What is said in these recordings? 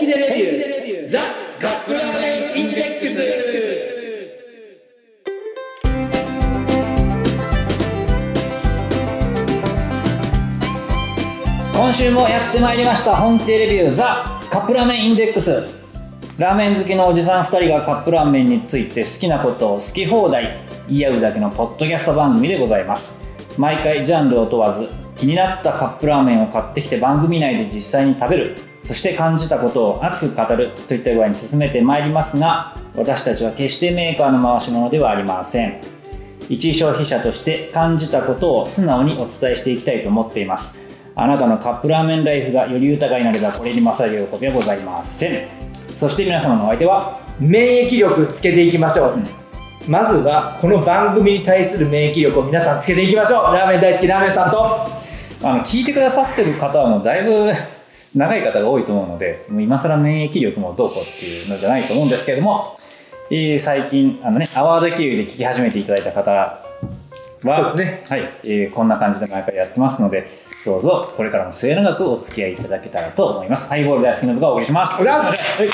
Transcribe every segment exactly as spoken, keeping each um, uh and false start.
気でレビューザ・カップラーメンインデックス。 今週もやってまいりました本気でレビューザ・カップラーメンインデックス。ラーメン好きのおじさんふたりがカップラーメンについて好きなことを好き放題言い合うだけのポッドキャスト番組でございます。毎回ジャンルを問わず気になったカップラーメンを買ってきて番組内で実際に食べる、そして感じたことを熱く語るといった具合に進めてまいりますが、私たちは決してメーカーの回し物ではありません。一消費者として感じたことを素直にお伝えしていきたいと思っています。あなたのカップラーメンライフがより豊かになればこれに勝る喜びはございません。そして皆様のお相手は免疫力つけていきましょう、うん、まずはこの番組に対する免疫力を皆さんつけていきましょう。ラーメン大好きラーメンさんとあの聞いてくださってる方はもうだいぶ長い方が多いと思うので、もう今更免疫力もどうこうっていうのじゃないと思うんですけれども、えー、最近あの、ね、アワード経由で聞き始めていただいた方はそうですね、 はいえー、こんな感じで毎回やってますので、どうぞこれからも末永くお付き合いいただけたらと思います。ハイボール大好きな部がお送りします。 お願いします。はい、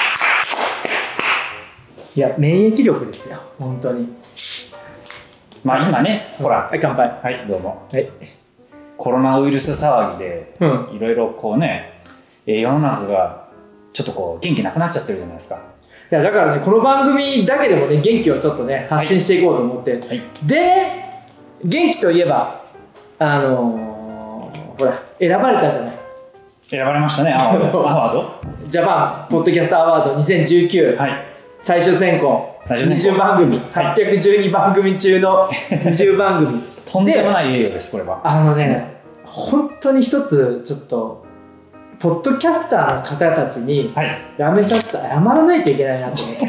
いや免疫力ですよ本当に。 まあ今ね、ほら、 はい、乾杯。 はいどうも、 はい、 コロナウイルス騒ぎで、 うん、 いろいろこうね、えー、世の中がちょっとこう元気なくなっちゃってるじゃないですか。 いやだからね、この番組だけでもね元気をちょっとね発信していこうと思って、はいはい、でね、元気といえばあのー、ほら選ばれたじゃない。 選ばれましたね、アワードアワードジャパンポッドキャストアワードにせんじゅうきゅう、はい、最終選考にじゅうばん組、はい、はっぴゃくじゅうにばん組中のにじゅうばん組とんでもない栄誉です。これはあのね、うん、本当に一つちょっとポッドキャスターの方たちに、はい、ラーメンさんちょっと謝らないといけないなと思って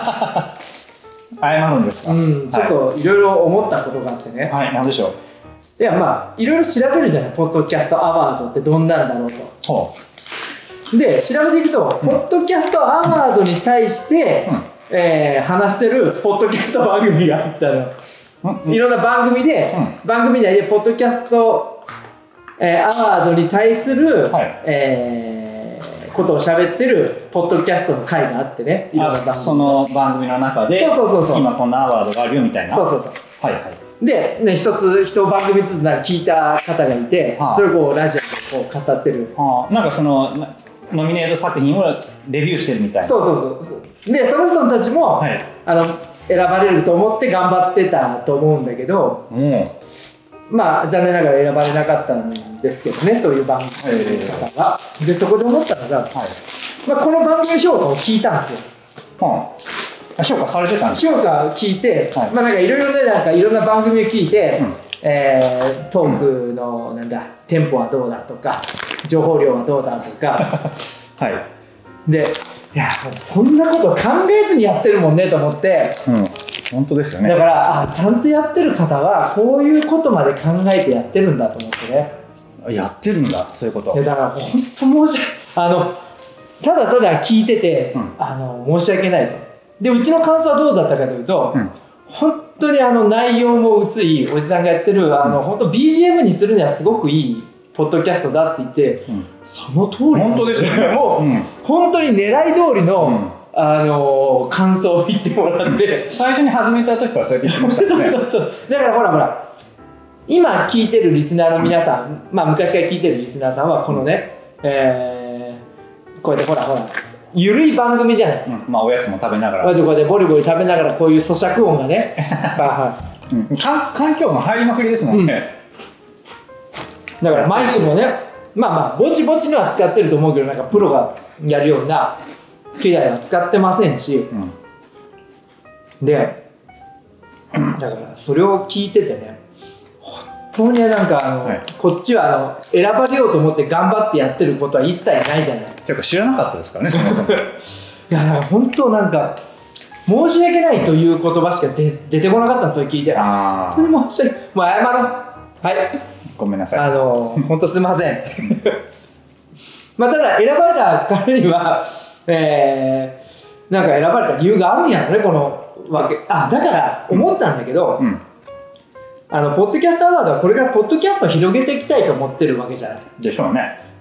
謝るんですか。 うん、ちょっといろいろ思ったことがあってね。 はい、何でしょう。 いやまあいろいろ調べるじゃない、ポッドキャストアワードってどんなんだろうと。ほうで調べていくと、うん、ポッドキャストアワードに対して、うんえー、話してるポッドキャスト番組があったの、うん、いろんな番組で、うん、番組内でポッドキャスト、えー、アワードに対する、はいえー、ことを喋ってるポッドキャストの回があってね、いろんな番組、 その番組の中でそうそうそうそう、 今こんなアワードがあるよみたいな。 そうそうそう、 はいはい。 で、ね、一つ一番組ずつなんか聞いた方がいて、はあ、それをこうラジオでこう語ってる、 はあ、なんかそのノミネート作品をレビューしてるみたいな。 そうそうそうで、その人たちも、はい、あの選ばれると思って頑張ってたと思うんだけど、うん、まあ残念ながら選ばれなかったんですけどね、そういう番組の方が、えー、でそこで思ったのが、はいまあ、この番組評価を聞いたんですよ、はあ、評価されてたんですか。 評価を聞いて、はい、まあなんかいろいろね、なんかいろんな番組を聞いて、うんえー、トークのなんだテンポはどうだとか情報量はどうだとかはいで、いやそんなこと考えずにやってるもんねと思って、うん、 本当ですよね。 だからあちゃんとやってる方はこういうことまで考えてやってるんだと思ってね。 やってるんだ、そういうこと。 でだから本当申しあのただただ聞いてて、うん、あの申し訳ないと。でうちの感想はどうだったかというと、うん本当にあの内容も薄いおじさんがやってるあの、うん、本当 ビージーエム にするにはすごくいいポッドキャストだって言って、うん、その通り本当ですねもう、うん、本当に狙い通りの、うん、あの感想を言ってもらって、 うん、最初に始めた時からそうやって言ってましたねそうそうそうだからほらほら今聞いてるリスナーの皆さん、うん、まあ昔から聞いてるリスナーさんはこのね、うんえー、こうやってほらほらゆるい番組じゃない、 うんまあ、おやつも食べながらまずこうやってボリボリ食べながらこういう咀嚼音がねはい、 うん、環境も入りまくりですもんね、 うん、だからマイクもねまあまあぼちぼちのは使ってると思うけどなんかプロがやるような機材は使ってませんし、うん、でだからそれを聞いててね本当になんかあの、はい、こっちはあの選ばれようと思って頑張ってやってることは一切ないじゃない。 ていうか知らなかったですからねそもそもいやだから本当なんか申し訳ないという言葉しか出てこなかったんですよ聞いて。ああ本当に申し訳ないもう謝ろうはいごめんなさいあの本当すいませんまあただ選ばれた彼にはえー、なんか選ばれた理由があるんやろねこのわけ。あだから思ったんだけど、うんあのポッドキャストアワードはこれからポッドキャストを広げていきたいと思ってるわけじゃないでしょうね。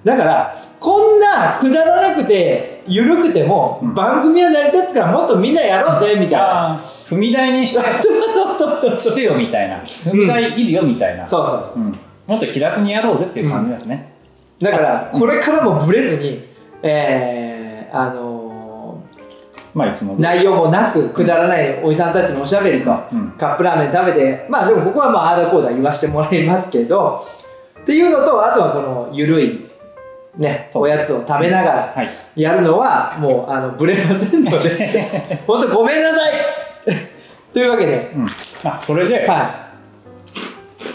だからこんなくだらなくて緩くても、うん、番組は成り立つからもっとみんなやろうぜみたいな、 踏み台にしてしてよみたいな、踏み台いるよみたいな、うん、 そうそうそう、うん、 もっと気楽にやろうぜっていう感じですね、 うん、だからこれからもブレずに、えー、あのーまあ、いつも内容もなくくだらないおじさんたちのおしゃべりと、うん、カップラーメン食べて、まあでもここはまああーだこーだ言わせてもらいますけどっていうのと、あとはこのゆるいね、おやつを食べながらやるのはもうあのブレませんので本当ごめんなさいというわけで、 うん、あそれで、はい、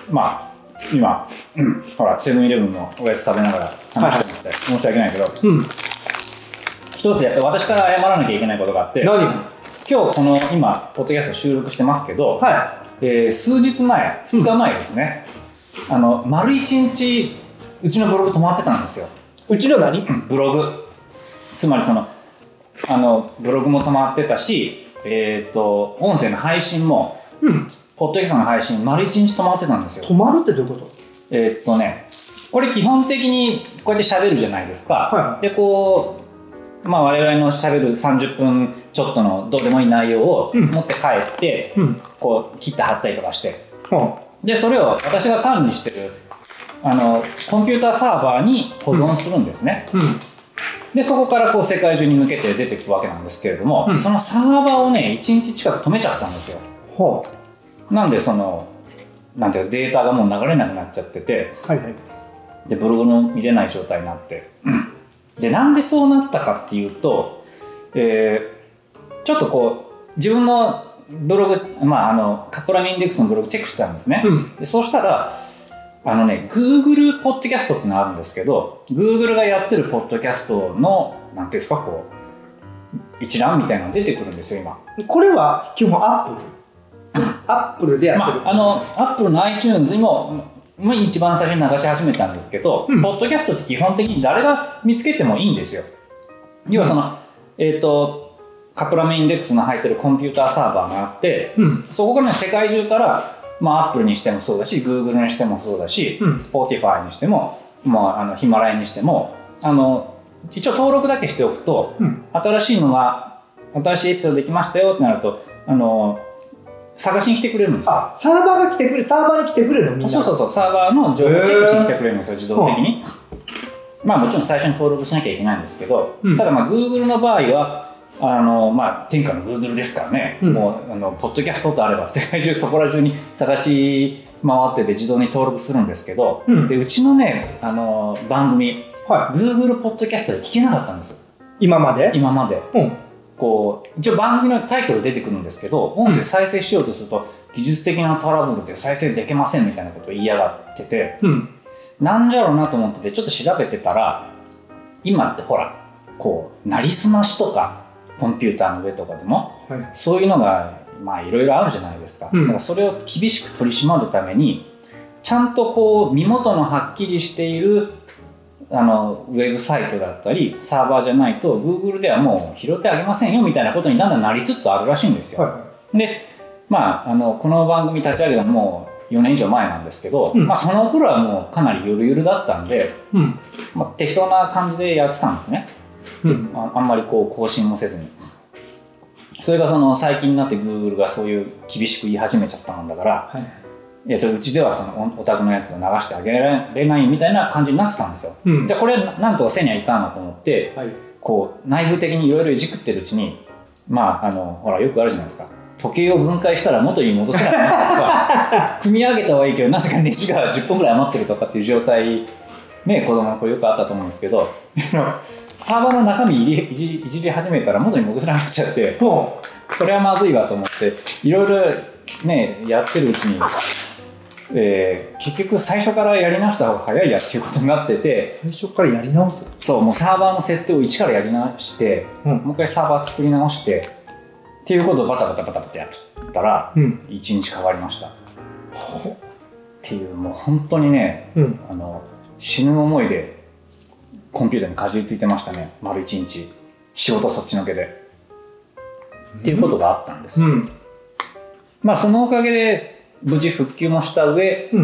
まあ今、うん、ほらセブンイレブンのおやつ食べながら話してて、はい、申し訳ないけど、うん、一つやっぱ私から謝らなきゃいけないことがあって、 何？ 今日この今ポッドキャスト収録してますけど、はい、えー、数日前ふつかまえですね、うん、あの丸一日うちのブログ止まってたんですよ。 うちの何？ ブログ。つまりそのあのブログも止まってたし、えーと音声の配信も、うん、ポッドキャストの配信丸一日止まってたんですよ。 止まるってどういうこと？ えーっとねこれ基本的にこうやって喋るじゃないですか、はい、でこう、まあ、我々の喋るさんじゅっぷんちょっとのどうでもいい内容を持って帰って、うん、こう切って貼ったりとかして、うん、でそれを私が管理してるあのコンピューターサーバーに保存するんですね、うんうん、でそこからこう世界中に向けて出ていくわけなんですけれども、うん、そのサーバーをねいちにち近く止めちゃったんですよ、はあ、なんでそのなんていうかデータがもう流れなくなっちゃってて、はいはい、でブログも見れない状態になってでなんでそうなったかっていうと、えー、ちょっとこう自分のブログ、まあ、あのカップラーメンインデックスのブログチェックしてたんですね、うん、でそうしたらあのね Google ポッドキャストってのがあるんですけど Google がやってるポッドキャストのなんていうんですかこう一覧みたいなの出てくるんですよ今。 これは基本アップルアップルでやってる、 まあ、あのアップルの iTunes にも一番最初に流し始めたんですけど、うん、ポッドキャストって基本的に誰が見つけてもいいんですよ。要はその、うん、えっとカップラーメンインデックスの入ってるコンピューターサーバーがあって、うん、そこからね世界中からまあ、Apple にしてもそうだし Google にしてもそうだし、うん、Spotify にしても、まあ、あのヒマラヤにしてもあの一応登録だけしておくと、うん、新しいのが新しいエピソードできましたよってなるとあの探しに来てくれるんですよ。 あ、サーバーが来てくれるサーバーに来てくれるのみんな。 そうそうそうサーバーの情報をチェックしに来てくれるんですよ自動的に、まあもちろん最初に登録しなきゃいけないんですけど、うん、ただまあ Google の場合はあのまあ天下の Google ですからね、うん、もうあのポッドキャストとあれば世界中そこら中に探し回ってて自動に登録するんですけど、うん、でうちのねあの番組、はい、Google ポッドキャストで聞けなかったんですよ今まで今まで、うん、こう一応番組のタイトル出てくるんですけど音声再生しようとすると、うん、技術的なトラブルで再生できませんみたいなことを言いやがってて、うん、なんじゃろうなと思っててちょっと調べてたら今ってほらこうなりすましとかコンピューターの上とかでも、はい、そういうのがまあいろいろあるじゃないですか、うん、だからそれを厳しく取り締まるためにちゃんとこう身元のはっきりしているあのウェブサイトだったりサーバーじゃないと Google ではもう拾ってあげませんよみたいなことにだんだんなりつつあるらしいんですよ、はい、で、まあ、あのこの番組立ち上げたのもよねん以上前なんですけど、うんまあ、その頃はもうかなりゆるゆるだったんで、うんまあ、適当な感じでやってたんですね、うん、あ, あんまりこう更新もせずにそれがその最近になって Google がそういう厳しく言い始めちゃったもんだから、はい、いやちょうちではそのお宅のやつを流してあげられないみたいな感じになってたんですよ、うん、じゃあこれなんとかせにはいかんなと思って、はい、こう内部的にいろいろいじくってるうちにまああのほらよくあるじゃないですか時計を分解したら元に戻せないとか組み上げたはいいけどなぜかネジがじゅっぽんぐらい余ってるとかっていう状態ね子供の子よくあったと思うんですけどサーバーの中身いじ, いじ, いじり始めたら元に戻せなくなっちゃってこれはまずいわと思っていろいろねやってるうちに、えー、結局最初からやり直した方が早いやっていうことになってて最初からやり直すそうもうサーバーの設定を一からやり直して、うん、もう一回サーバー作り直してっていうことをバタバタバタバタやったら、うん、いちにちかかりましたっていうもう本当にね、うん、あの死ぬ思いでコンピューターにかじりついてましたね丸一日仕事そっちのけで、うん、っていうことがあったんです、うん、まあそのおかげで無事復旧もした上、うん、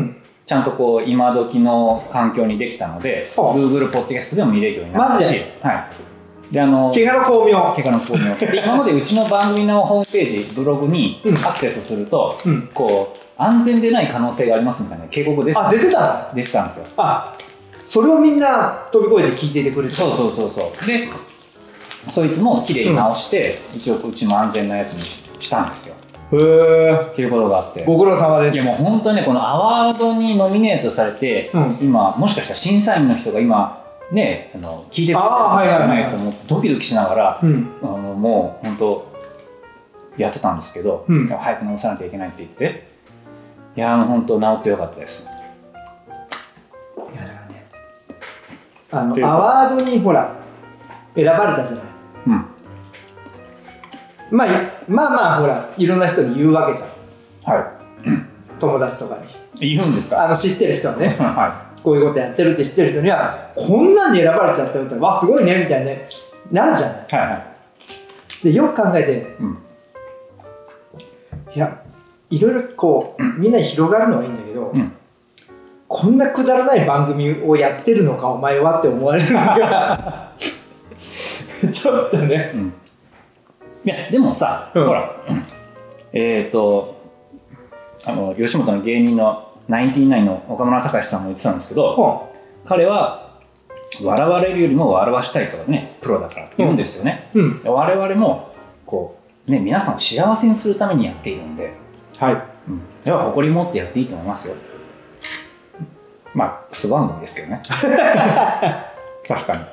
ちゃんとこう今時の環境にできたので Google ポッドキャストでも見れるようになったし、はい、であの怪我の巧妙怪我の巧妙で今までうちの番組のホームページブログにアクセスすると、うん、こう安全でない可能性がありますみたいな警告です、 あ出てた出てたんですよ。 あそれをみんな飛び越えて聞いててくれて、 そうそうそうそうでそいつもきれいに直して、うん、一応うちも安全なやつにしたんですよ。 へーっていうことがあってご苦労様です。 いやもう本当にねこのアワードにノミネートされて、うん、今もしかしたら審査員の人が今ねあの聞いてくれてるかもしれないと思ってドキドキしながら、うん、あのもう本当やってたんですけど、うん、早く直さなきゃいけないって言っていやもう本当治ってよかったです。 いやだからねあのアワードにほら選ばれたじゃない、うんまあ、まあまあほらいろんな人に言うわけじゃん、はい、友達とかに言うんですか。 あの知ってる人はね、はい、こういうことやってるって知ってる人にはこんなんに選ばれちゃったよってわすごいねみたいになるじゃない、はいはい、でよく考えて、うん、いやいろいろこうみんなに広がるのはいいんだけど、うん、こんなくだらない番組をやってるのかお前はって思われるのがちょっとね、うんいやでもさ、うん、ほらえっ、ー、とあの吉本の芸人のナインティナインの岡村隆史さんも言ってたんですけど、うん、彼は笑われるよりも笑わしたいとかねプロだからって言うんですよね、うんうん、我々もこうね皆さんを幸せにするためにやっているんで、はいうん、では誇り持ってやっていいと思いますよ。まあクソ番組ですけどね確かに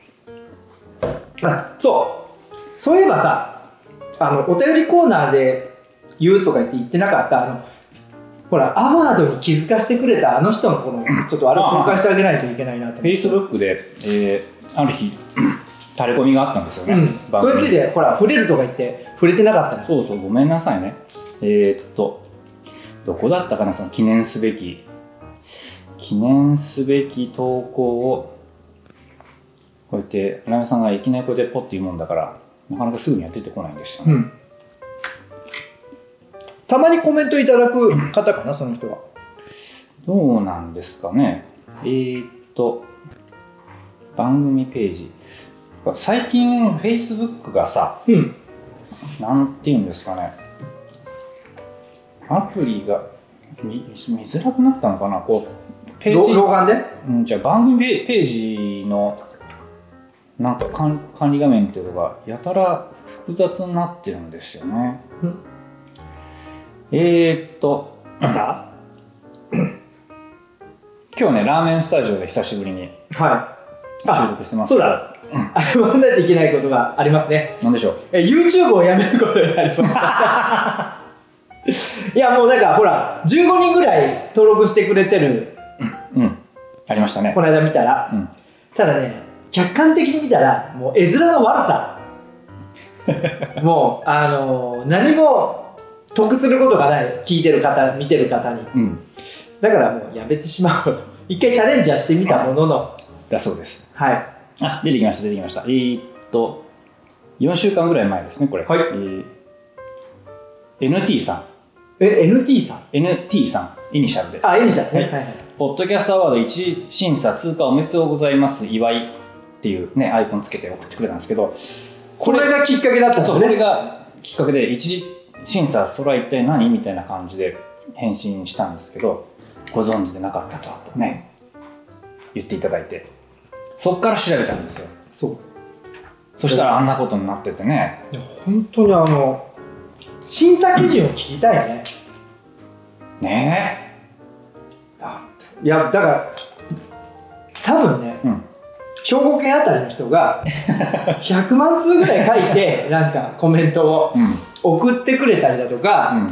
あそうそういえばさあのお便りコーナーで言うとか言って言ってなかったあのほらアワードに気づかせてくれたあの人のこのちょっとあれを紹介してあげないといけないなと思って Facebook で、えー、ある日タレコミがあったんですよね、うん、 それについてほら触れるとか言って触れてなかったね。 そうそうごめんなさいね。えー、っとどこだったかなその記念すべき記念すべき投稿をこうやって村上さんがいきなりこうやってポッて言うもんだからなかなかすぐには出てこないんですよね、うん、 たまにコメントいただく方かなその人は。 どうなんですかね。えー、っと番組ページ最近 Facebook がさ、うん、なんていうんですかねアプリが 見, 見づらくなったのかなこうページ老眼で、 うん、じゃあ番組ページのなんか管理画面っていうのがやたら複雑になってるんですよね。んえーっとまた今日ねラーメンスタジオで久しぶりに収録してます。 そうだ、うん、あれもないといけないことがありますね。 なんでしょう。 え YouTube をやめることになりましたいやもうなんかほらじゅうごにんぐらい登録してくれてる、 うん、うん、ありましたねこの間見たら、うん、ただね客観的に見たらもう絵面の悪さもうあのー、何も得することがない聞いてる方見てる方に、うん、だからもうやめてしまおうと一回チャレンジはしてみたもののだそうです。 はいあ出てきました出てきましたえー、っとよんしゅうかんぐらい前ですねこれ、はいえー、エヌティー さんえ エヌティー さんエヌティー さんイニシャルであイニシャルね、はいはいはい、 ポッドキャストアワードいちい審査通過おめでとうございます祝いっていうねアイコンつけて送ってくれたんですけどこれがきっかけだったんですね。 そうこれがきっかけで一次審査それは一体何みたいな感じで返信したんですけどご存知でなかったとね言っていただいてそっから調べたんですよ。 そうそしたらあんなことになっててねいや本当にあの審査基準を聞きたいよねねえだっていやだから多分ね、うん兵庫県あたりの人がひゃくまんつうぐらい書いてなんかコメントを送ってくれたりだとか、うん、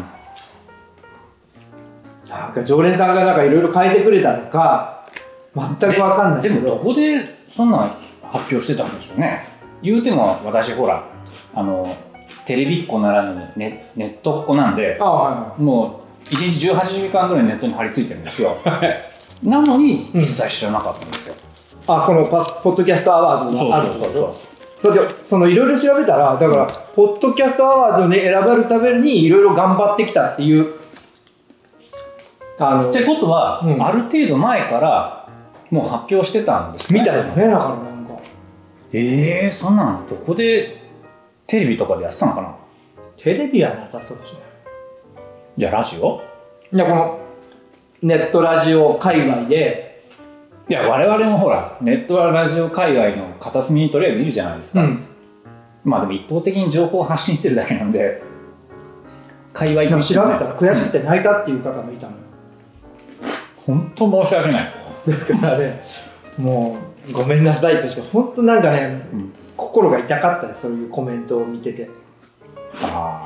なんか常連さんがなんかいろいろ書いてくれたのか全く分かんないけどでもどこでそんな発表してたんでしょうね。言うても私ほらあのテレビっ子ならぬ ネ, ネットっ子なんであ、はいはい、もういちにちじゅうはちじかんぐらいネットに張り付いてるんですよなのに一切知らなかったんですよ、 うん、あこのパポッドキャストアワードがあるってことだってそのいろいろ調べたらだから、うん、ポッドキャストアワードに選ばれるためにいろいろ頑張ってきたっていうあのってことは、うん、ある程度前からもう発表してたんですかみたいなね。だからなんかええー、そんなんどこでテレビとかでやってたのかな。 テレビはなさそうですね。 じゃあラジオ？ いやこのネットラジオ界隈で、 いや我々もほらネットラジオ界隈の片隅にとりあえずいるじゃないですか、うん、まあでも一方的に情報を発信してるだけなんで界隈的に、ね、 調べたら悔しくて泣いたっていう方もいたの。 本当申し訳ない。 だからねもうごめんなさいとして本当なんかね、うん、心が痛かったです。そういうコメントを見てて。 ああ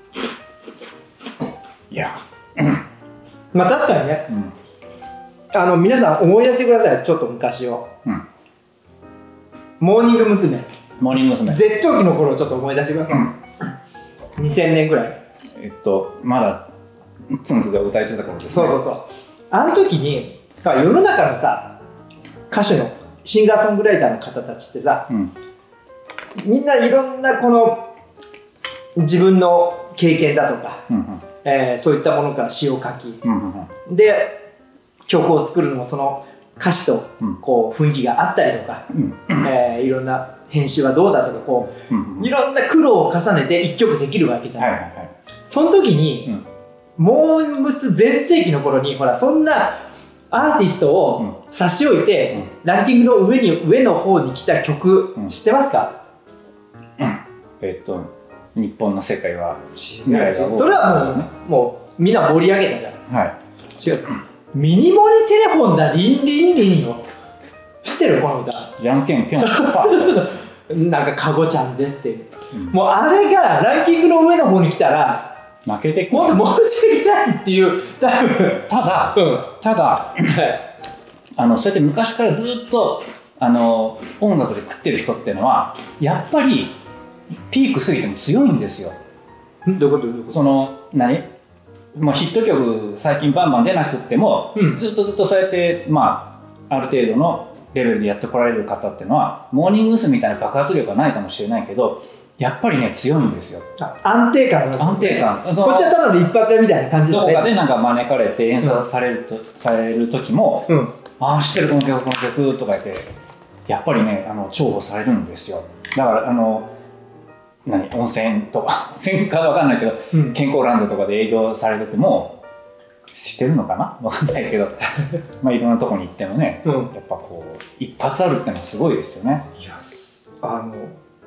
いやまあ確かにね、うん、あの皆さん思い出してください。ちょっと昔を、うん、モーニング娘。 モーニング娘。 絶頂期の頃をちょっと思い出してください、うん、にせんねんぐらい。 えっとまだつんくが歌えてた頃ですね。 そうそうそう。あの時に世の中のさ歌手のシンガーソングライターの方たちってさ、うん、みんないろんなこの自分の経験だとか、うんうんえー、そういったものから詩を書き、うんうん、で曲を作るのもその歌詞とこう雰囲気があったりとか、うんえー、いろんな編集はどうだとかこう、うんうん、いろんな苦労を重ねて一曲できるわけじゃない、はいはいはい、その時に、うん、モームス全盛期の頃にほらそんなアーティストを差し置いて、うん、ランキングの上に上の方に来た曲、うん、知ってますか？ うん、えー、っと日本の世界は未来がそれはもう、ね、もうみんな盛り上げたじゃん。はい。違う。ミニモニテレフォンだリンリンリンよ。知ってるこの歌？ じゃんけんぴょん。 なんかカゴちゃんですっていう、うん、もうあれがランキングの上の方に来たら負けてくる。 もっと申し訳ないっていう多分ただ、うん、ただあのそうやって昔からずっとあの音楽で食ってる人っていうのはやっぱりピーク過ぎても強いんですよ。 どういうことどういうこと？ その何もうヒット曲最近バンバン出なくっても、うん、ずっとずっとそうやってまあある程度のレベルでやってこられる方っていうのはモーニング娘。みたいな爆発力はないかもしれないけどやっぱりね強いんですよ。 安定感が、ね、 安定感。 こっちはただの一発屋みたいな感じで、ね、 どこかでなんか招かれて演奏されると、うん、される時も、うん、ああ知ってるこの曲この曲とか言ってやっぱりねあの重宝されるんですよ。だからあの何温泉とか温泉か分かんないけど、うん、健康ランドとかで営業されててもしてるのかな分かんないけどまあいろんなとこに行ってもね、うん、やっぱこう一発あるってのはすごいですよね。 いやあの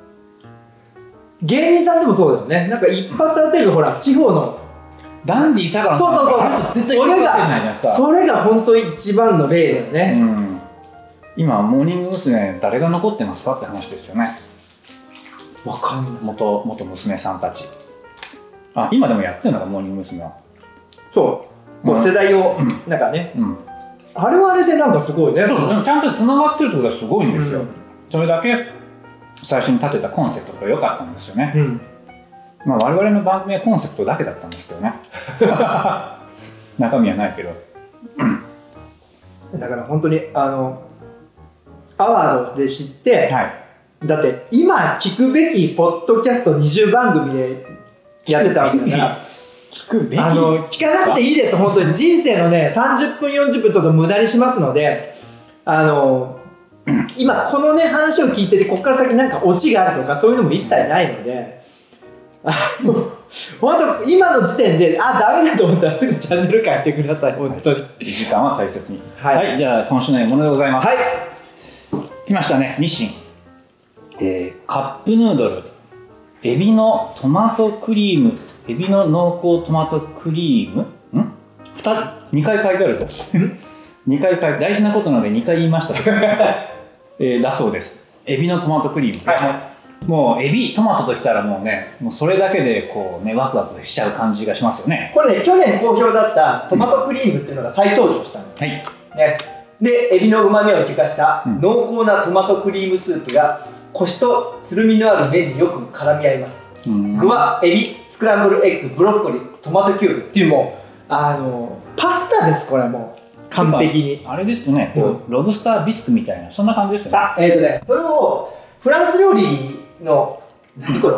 芸人さんでもそうだよね。なんか一発当てる、うん、ほら地方のダンディー相良さんそうそうそう絶対それがそれが本当一番の例だよね、うん、 今モーニング娘。誰が残ってますかって話ですよね。 わかんない。 元, 元娘さんたち。あ今でもやってるのがモーニング娘。はそうこう世代を、うん、なんかね、うん、あれはあれでなんかすごいね。 そうでもちゃんとつながってるってことがすごいんですよ、うん、それだけ最初に立てたコンセプトが良かったんですよね、うんまあ、我々の番組はコンセプトだけだったんですけどね中身はないけどだから本当にあのアワードで知って、はい、だって今聞くべきポッドキャストにじゅうばんぐみでやってたわけだから聞くべきあの聞かなくていいです本当に人生のねさんじゅっぷんよんじゅっぷんちょっと無駄にしますのであの今このね話を聞いててここから先なんかオチがあるとかそういうのも一切ないのであの本当今の時点であダメだと思ったらすぐチャンネル変えてください本当に、はい、 時間は大切にはい、はい、じゃあ今週のものでございます。はい来ましたね日清、えー、カップヌードルエビのトマトクリームエビの濃厚トマトクリームんにかい書いてあるぞにかい書いて大事なことなのでにかい言いましたえー、だそうです。エビのトマトクリーム、はい、もうエビトマトときたらもうねもうそれだけでこうねワクワクしちゃう感じがしますよね。 これね去年好評だったトマトクリームっていうのが再登場したんです、うん、はいね、でエビの旨味を生かした濃厚なトマトクリームスープがコシとつるみのある麺によく絡み合います、うん、具はエビスクランブルエッグブロッコリートマトキューブっていうもうあのパスタですこれもう完璧にあれですよね、こう、うん、ロブスタービスクみたいなそんな感じですよね。 あ、えーとね、それをフランス料理の何この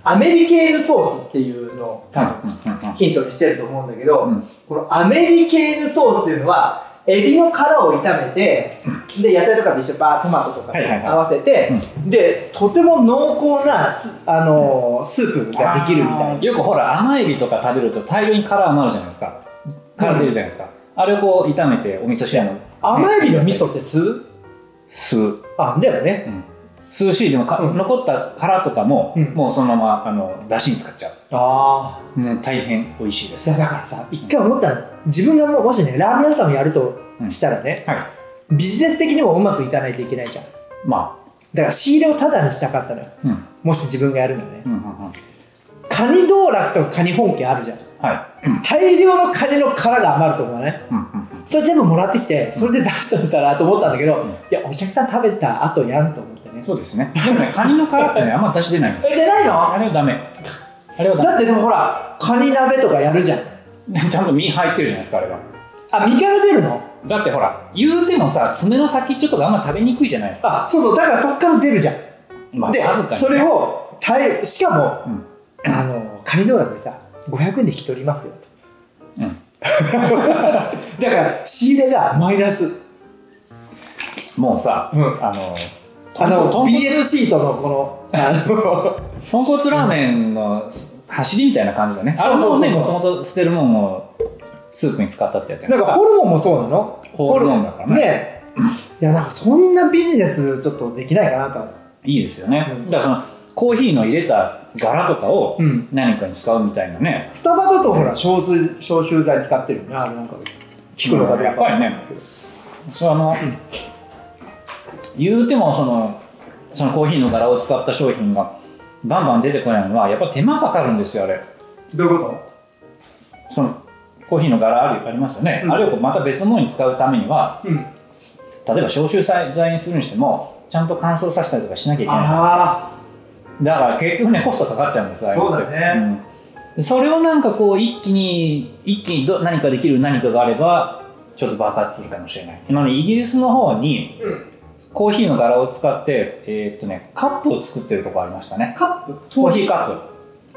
アメリケーヌソースっていうのを多分ヒントにしてると思うんだけど、うん、このアメリケーヌソースっていうのはエビの殻を炒めて、で野菜とかと一緒にバートマトとかと合わせて、はいはいはい、でとても濃厚なス、あのー、スープができるみたいな。 よくほら甘エビとか食べると大量に殻余るじゃないですか。殻出るじゃないですか、うん、あれをこう炒めてお味噌汁の甘エビの味噌って吸う？ 吸う。 あ、だよね、 うん吸うし、でもか、うん、残った殻とかも、うん、もうそのままあの出汁に使っちゃう。ああ、もう大変美味しいです。 だからさ、一回思ったの、自分がもしねラーメン屋さんをやるとしたらね、うんはい、ビジネス的にもうまくいかないといけないじゃん。まあだから仕入れをタダにしたかったのよ、うん、もし自分がやるんだね、うんうんうん、カニ道楽とかカニ本家あるじゃん、はい、大量のカニの殻が余ると思うね、うんうん、それ全部もらってきてそれで出しといたらと思ったんだけど、うん、いやお客さん食べた後やんと思ってね。 そうですね。でもねカニの殻ってねあんま出し出ないんですよ。 え出ないの？ あれはダメ。あれはダメ。 だってでもほらカニ鍋とかやるじゃん。 ちゃんと身入ってるじゃないですかあれは。 あ、身から出るの？ だってほら言うてもさ爪の先っちょとかあんま食べにくいじゃないですか。 あ、そうそう、だからそっから出るじゃん、まあ、で、ね、それをしかも、うん、あのカニ道楽でさごひゃくえんで引き取りますよと、うん、だから仕入れがマイナス。 もうさ、うん、あのあの ビーエス シートのこのあの豚骨ラーメンの走りみたいな感じだね。あれもねもともと捨てるもんをスープに使ったってやつやね。 なんかホルモンもそうなの？ ホルモンだからね。 ねいやなんかそんなビジネスちょっとできないかなと。 いいですよね、うん、だからそのコーヒーの入れた柄とかを何かに使うみたいなね、 うん、スタバだとほら消臭、消臭剤使ってるよね。あれなんか聞くのかと、 やっぱりねその、うん、言うてもそのそのコーヒーの柄を使った商品がバンバン出てこないのはやっぱ手間かかるんですよ。あれどういうこと？そのコーヒーの柄あ り, ありますよね、うん、あれをまた別のものに使うためには、うん、例えば消臭剤にするにしてもちゃんと乾燥させたりとかしなきゃいけない。あだから結局ねコストかかっちゃうんですよ。 そうだね、 うん、それをなんかこう一気に一気にど何かできる何かがあればちょっと爆発するかもしれない。今ねイギリスの方に、うん、コーヒーの柄を使ってえー、っとねカップを作ってるとこありましたね。 カップ？ コーヒーカッ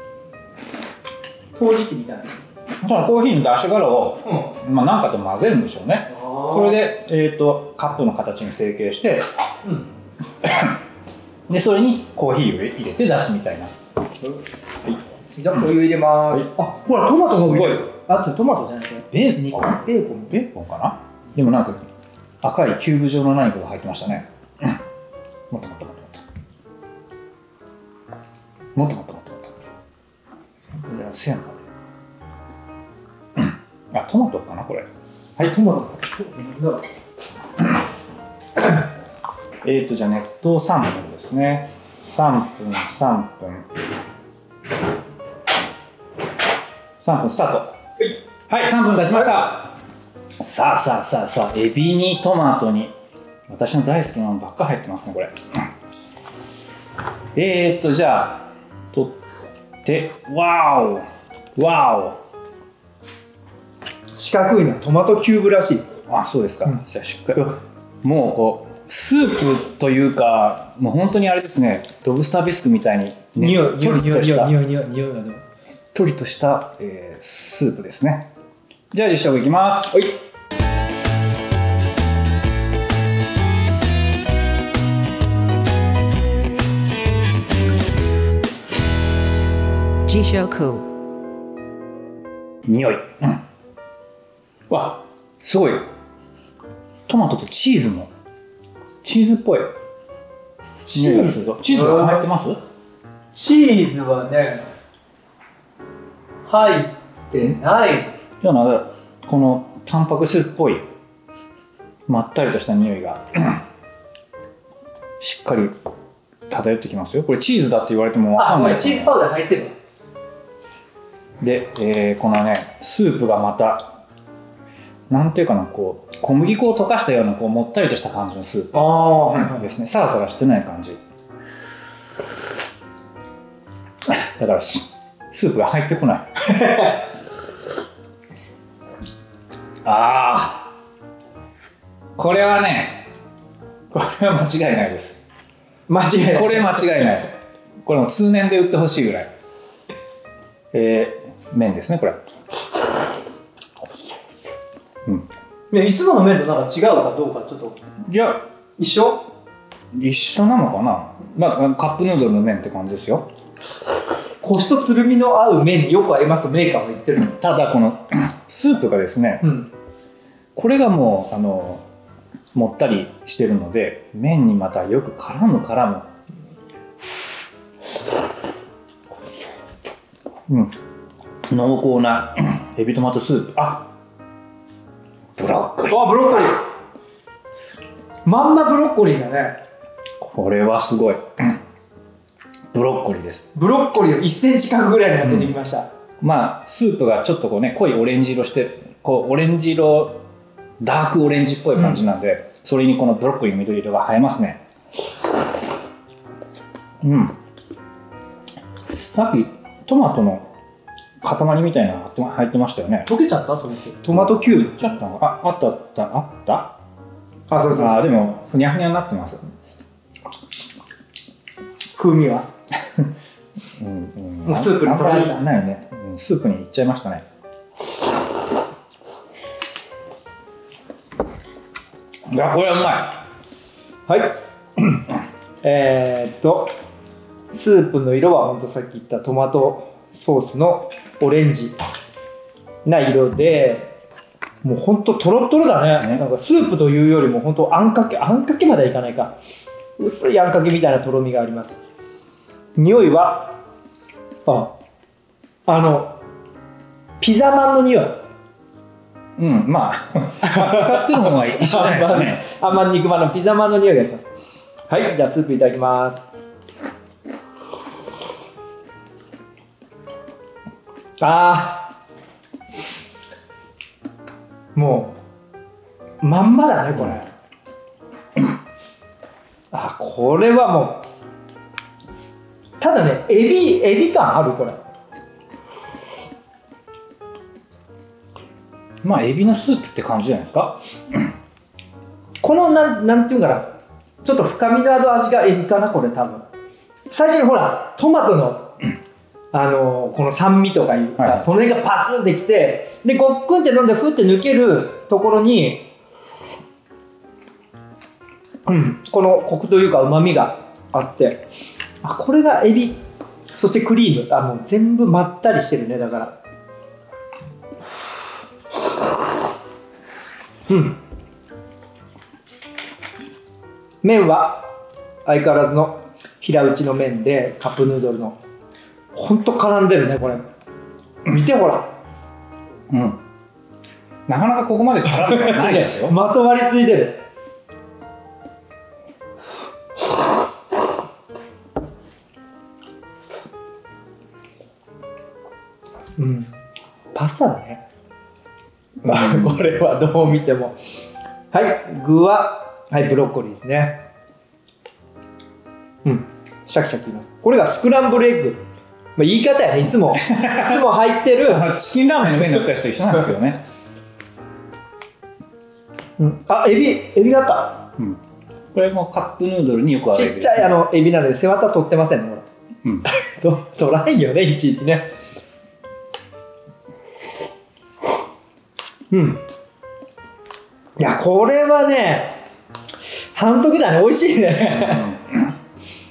プ陶磁器みたいな。 そのコーヒーの出し殻を、うんまあ、何かと混ぜるんでしょうね。それで、えー、とカップの形に成形して、うん、でそれにコーヒーを入れて出すみたいな、はい、 じゃあお湯入れます、はい、あほらトマトがすごい。あトマトじゃなくてベーコンベーコンベーコンかな。でもなんか赤いキューブ状の何かが入ってましたね、うん、もっともっともっともっともっともっともっともっとじゃあせやんかあ、トマトかなこれ。 はい、トマト。 えっとじゃあ熱湯さんぷんですね。さんぷんさんぷんさんぷんスタート。はい、はい、さんぷん経ちました。はい、さあさあさあさあエビにトマトに私の大好きなのばっか入ってますねこれ。えっとじゃあ取ってワーオワーオ四角いのはトマトキューブらしいです。 あ、そうですか、うん、じゃあしっかりもうこうスープというかもう本当にあれですねロブスタービスクみたいに匂い匂い匂い匂い匂い匂い匂いがねっとりとした、えー、スープですね。じゃあ実食いきます。はい実食匂い、うんわすごいトマトとチーズもチーズっぽいチーズチーズが入ってます？ チーズはね入ってないです。 じゃあなんかこのタンパク質っぽいまったりとした匂いがしっかり漂ってきますよ。これチーズだって言われても分かんない。 あ、チーズパウダー入ってるので、えー、このねスープがまたなんていうかなこう小麦粉を溶かしたようなこうもったりとした感じのスープですね。サラサラしてない感じだからスープが入ってこないあーこれはねこれは間違いないです。 間違いないこれ間違いない。これも通年で売ってほしいぐらいえー、麺ですねこれ。 うん。ね、いつもの麺となんか違うかどうかちょっと。 いや一緒？ 一緒なのかな。まあカップヌードルの麺って感じですよ。 コシとつるみの合う麺によく合いますとメーカーは言ってる。 ただこのスープがですね、うん、これがもうあのもったりしてるので麺にまたよく絡む絡む。うん、濃厚なエビトマトスープ。あ、ブロッコリー。 あ、ブロッコリー。まんまブロッコリーだね。 これはすごい。ブロッコリーです。 ブロッコリーをいっセンチ角ぐらいのが出てきました。 うん、まあスープがちょっとこうね濃いオレンジ色してこうオレンジ色ダークオレンジっぽい感じなんで、うん、それにこのブロッコリーの緑色が映えますね。うん。さっきトマトの塊みたいなのが入ってましたよね。 溶けちゃった？それってトマトキューブ。 ちょっとああったあったあった。 あ、そうそうそう。 あ、でもふにゃふにゃになってます。 風味はうん、うん、 もうスープに取られた。 ないね。スープにいっちゃいましたね。いや、これはうまい。 はいえーっとスープの色はほんとさっき言ったトマトソースのオレンジな色で、もうほんとトロトロだね。なんかスープというよりもほんとあんかけあんかけまではいかないか、薄いあんかけみたいなとろみがあります。匂いはああのピザマンの匂い。 うん、まあ使ってるものは一緒じゃないですかね。 あんまん肉まんのピザマンの匂いがします。はい、じゃあスープいただきます。あー、もうまんまだねこれ。あ、これはもうただね、エビエビ感あるこれ。 まあエビのスープって感じじゃないですか。 このなんなんていうかな、ちょっと深みのある味がエビかなこれ多分。最初にほらトマトのあのー、この酸味とかいうか、はい、それがパツンってきて、でごっくんって飲んでふって抜けるところに、うん、このコクというかうまみがあって、あ、これがエビ、そしてクリーム、あ、もう全部まったりしてるね。だからうん、麺は相変わらずの平打ちの麺でカップヌードルのほんと絡んでるねこれ。見てほら、 うん、なかなかここまで絡んでないですよ。 まとわりついてる。うん、パスタだね。まあこれはどう見ても。はい、具は、はい、ブロッコリーですね。うん、シャキシャキいます。これがスクランブルエッグ。まあ、言い方やね、いつもいつも入ってるチキンラーメンの上に乗った人と一緒なんですけどね。 うん、あ、エビエビがあった、 うん、これもカップヌードルによく合うちっちゃいあのエビなので背わた取ってませんね、ほら、うん、取らんよね、いちいちね。うん、いやこれはね反則だね、美味しいね、うん、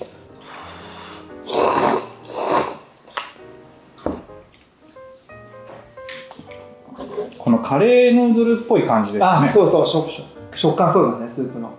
このカレーヌードルっぽい感じですね。 あ、そうそう、食, 食感そうだね、スープの。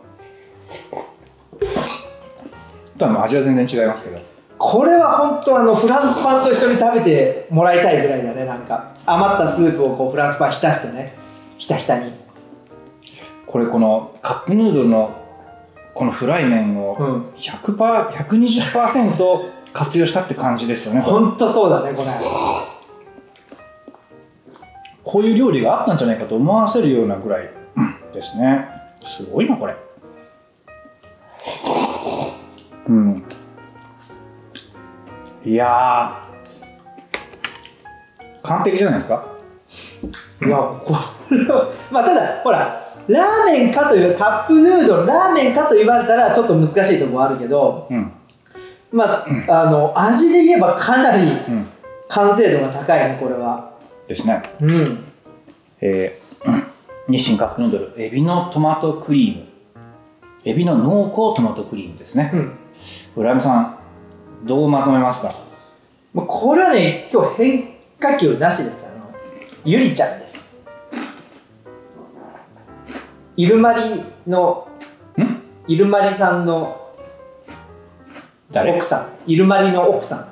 とは味は全然違いますけど、 これは本当あのフランスパンと一緒に食べてもらいたいぐらいだね。なんか余ったスープをこうフランスパン浸してね、ひたひたに。 これこのカップヌードルのこのフライ麺を ひゃくパーセント、ひゃくにじゅっパーセント 活用したって感じですよね。 本当そうだね、これ。 こういう料理があったんじゃないかと思わせるようなぐらいですね。すごいなこれ。うん。いやー完璧じゃないですか。 いや、これはまあただほらラーメンかというカップヌードルラーメンかと言われたらちょっと難しいところあるけど、うん、まあ、うん、あの味で言えばかなり完成度が高いねこれは。 ですね。 うん。 えー、日清カップヌードルエビのトマトクリーム、エビの濃厚トマトクリームですね。うん、これライムさんどうまとめますか？ もうこれはね今日変化球なしです。あのゆりちゃんです。イルマリのんイルマリさんの奥さん、イルマリの奥さん、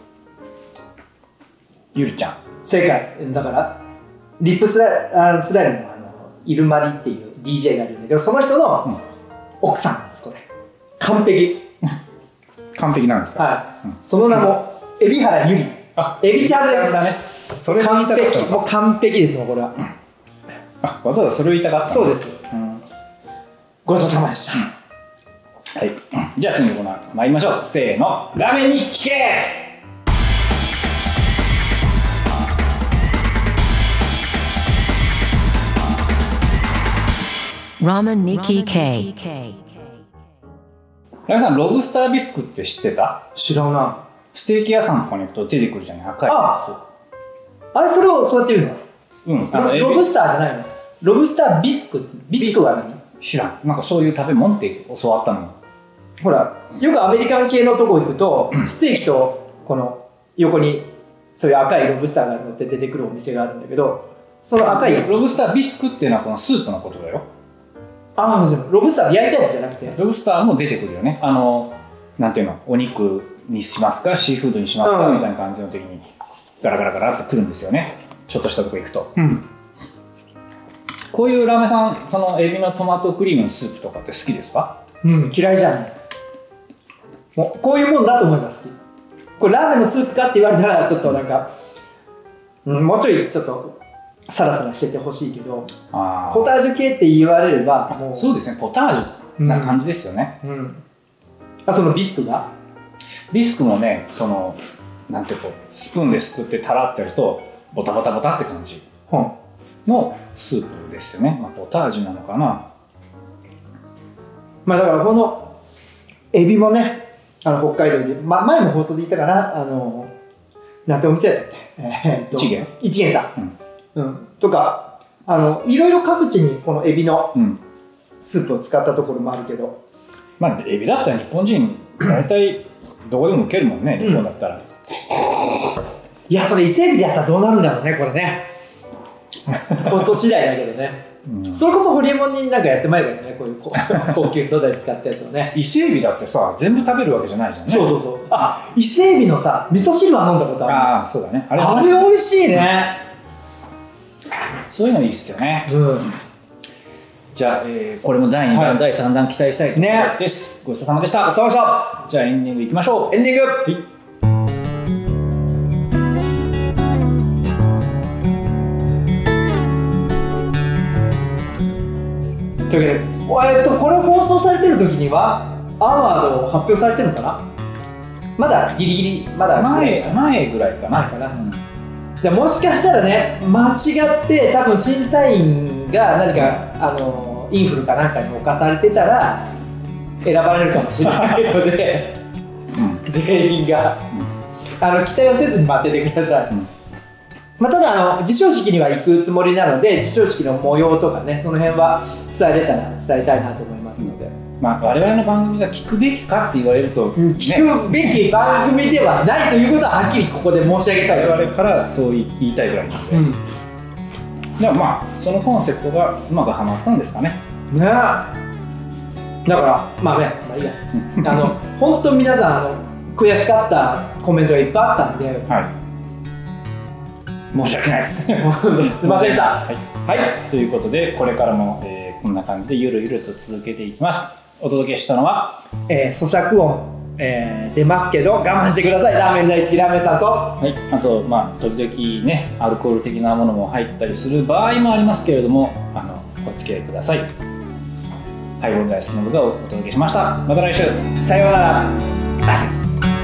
ゆりちゃん。 正解。だからリップスライスライムのあのイルマリっていう ディージェー がいるんだけど、その人の奥さんなんですこれ。完璧完璧なんですか？ はい、うん、その名も海老原ゆり。あ、エビちゃんです。 だね。それ完璧、もう完璧ですもんこれは。 あ、わざわざそれを言いたかった。 そうです。うん、ごちそうさまでした。 はい。じゃあ次のコーナー参りましょう。せーの、ラーメンに聞け。 ラーメンに聞け。 ライムさん、ロブスタービスクって知ってた？ 知らない。 ステーキ屋さんとかに行くと出てくるじゃない、赤いやつ。 あれ、それをそうやって言うの？ うん、 あのロブスターじゃないの？ロブスタービスク。ビスクは何？ 知らん。なんかそういう食べ物って教わったの。 ほら、よくアメリカン系のとこ行くと、うん、ステーキとこの横にそういう赤いロブスターがあるのって出てくるお店があるんだけど、その赤いやつ。 ロブスタービスクっていうのはこのスープのことだよ。 ああ、ロブスター焼いたやつじゃなくて？ ロブスターも出てくるよね。あの、なんていうの、お肉にしますか、シーフードにしますか、うん、みたいな感じの時にガラガラガラってくるんですよね。ちょっとしたとこ行くと。うん、こういうラーメンさん、そのエビのトマトクリームのスープとかって好きですか？ うん、嫌いじゃない。もうこういうもんだと思います。これラーメンのスープかって言われたらちょっとなんか、うん、もうちょいちょっとサラサラしててほしいけど、あポタージュ系って言われればもうそうですね、ポタージュな感じですよね。 うんうん、あ、そのビスクがビスクもね、そのなんていうかスプーンですくってたらってやるとボタボタボタって感じのスープですよね。まあ、ポタージュなのかな。 まあだからこのエビもね、あの北海道で、ま、前も放送で言ったかな、あのなんてお店やったっけ、えー、っと一元一元さん、うんうん、とかあのいろいろ各地にこのエビのスープを使ったところもあるけど、 まあエビだったら日本人大体どこでも受けるもんね、日本だったら、うん、 いやそれ伊勢エビでやったらどうなるんだろうねこれねコスト次第だけどね、うん、それこそホリエモンになんかやってまいばいいね、こういう高級素材使ったやつをね。 伊勢エビだってさ全部食べるわけじゃないじゃんね。 そうそうそう。あ、伊勢エビのさ味噌汁は飲んだことある。 ああ、そうだね。 あれあれ美味しいね。 そういうのいいっすよね。 うん。 じゃあ、えー、これもだいにだん、はい、だいさんだん期待したいところです、ね、ごちそうさまでした。 ごちそうさまでした。 じゃあエンディングいきましょう。 エンディング、 はい。 というわけで、えっと、これ放送されてる時にはアワードを発表されてるのかな。まだギリギリまだ前前ぐらいかな。 前かな、うん、じゃあもしかしたらね間違って多分審査員が何かあのインフルかなんかに侵されてたら選ばれるかもしれないので、うん、全員が、うん、あの期待をせずに待っててください、うん。まあ、ただあの授賞式には行くつもりなので授賞式の模様とかねその辺は伝えれたら伝えたいなと思いますので、 まあ、我々の番組が聞くべきかって言われると、ね、 聞くべき番組ではないということははっきりここで申し上げたい。 我々からそう言いたいぐらいなので、うん、でもまあそのコンセプトがうまくはまったんですかね。 ねえ、だからまあね、まあいいやあの本当皆さんあの悔しかったコメントがいっぱいあったんで、はい、申し訳ないですすいませんでした、はいはい、 ということでこれからも、えー、こんな感じでゆるゆると続けていきます。お届けしたのは、 えー、咀嚼音、えー、出ますけど我慢してください。ラーメン大好きラーメンさんと、 はい、あとまあ時々ねアルコール的なものも入ったりする場合もありますけれども、あのお付き合いください。ハイボール大好きな僕がお届けしました。また来週、 さようなら。ありがとうございます。